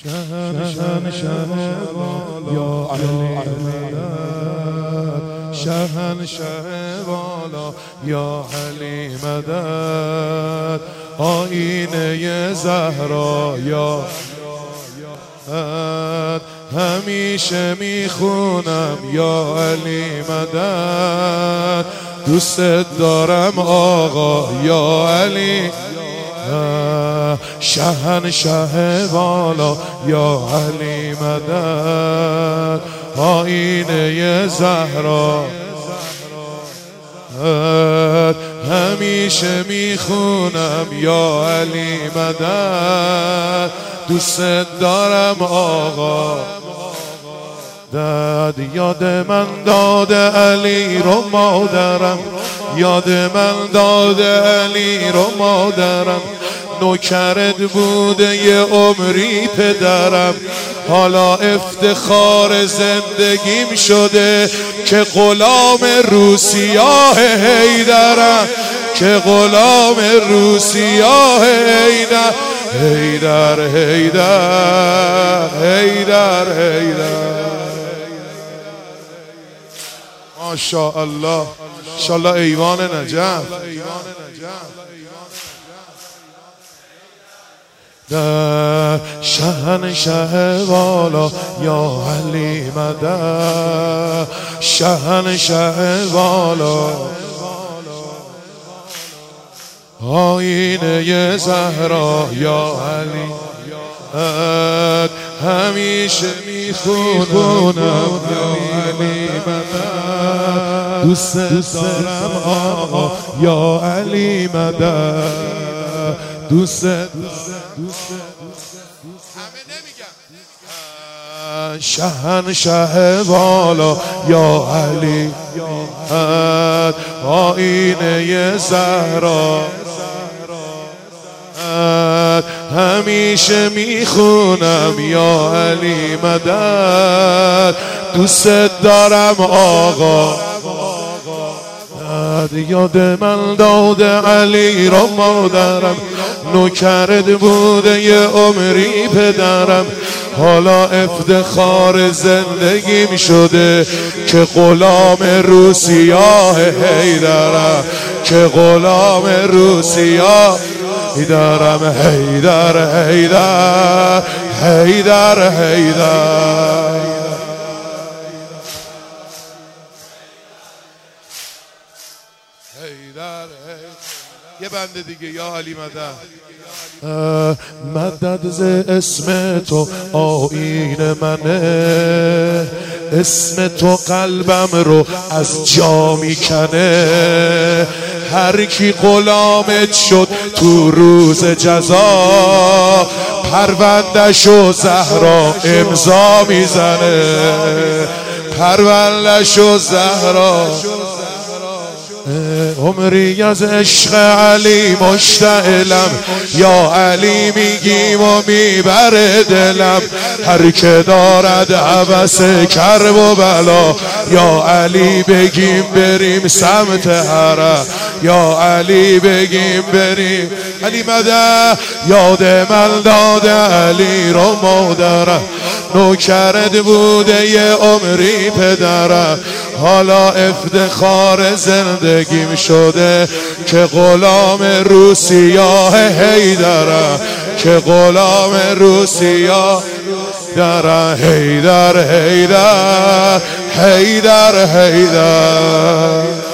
شهنشه یا علی مدد، شهنشه والا یا علی مدد، آینه زهرا یا همیشه میخونم یا علی مدد، دوست دارم آقا یا علی، شهنشه والا یا علی مدد، آینه زهرا همیشه میخونم یا علی مدد، دوست دارم آقا. داد یاد من داد علی رو مادرم، یاد من داد علی رو مادرم، نوکرت بوده یه عمری پدرم، حالا افتخار زندگیم شده که غلام روسیاه حیدرم، که غلام روسیاه حیدر، حیدر حیدر حیدر حیدر. ماشاءالله انشالله ایوان نجف. شهنشه والا یا علی مدد، شهنشه والا آینه زهرا یا علی، همیشه میخونم یا علی مدد، دوست دارم آقا یا علی مدد، دوست شهنشه والا یا علی، آینه زهرا همیشه میخونم یا علی مدد، دوست دارم آقا. یاد من داد علی را مادرم، نوکرت بوده یه عمری پدرم، حالا افتخار زندگیم شده که غلام روسیاه حیدرم، که غلام روسیاه حیدرم، حیدر حیدر حیدر حیدر. یه بنده دیگه یا علی مدد، مدد ز اسم تو آیین منه، اسم تو قلبم رو از جا میکنه، هر کی غلامت شد تو روز جزا، پروندش و زهرا امضا میزنه، پروندش و زهرا. عمری از عشق علی مشتعلم، یا علی میگیم و میبره دلم، هر که دارد هوس کرب و بلا، یا علی بگیم بریم سمت حرم، یا علی بگیم بریم علی مدد. یاد من داد علی رو مادرم، نوکرت بوده یه عمری پدرم، حالا افتخار زندگیم شده که غلام روسیاه حیدرم، که غلام روسیاه در حیدر حیدر حیدر حیدر.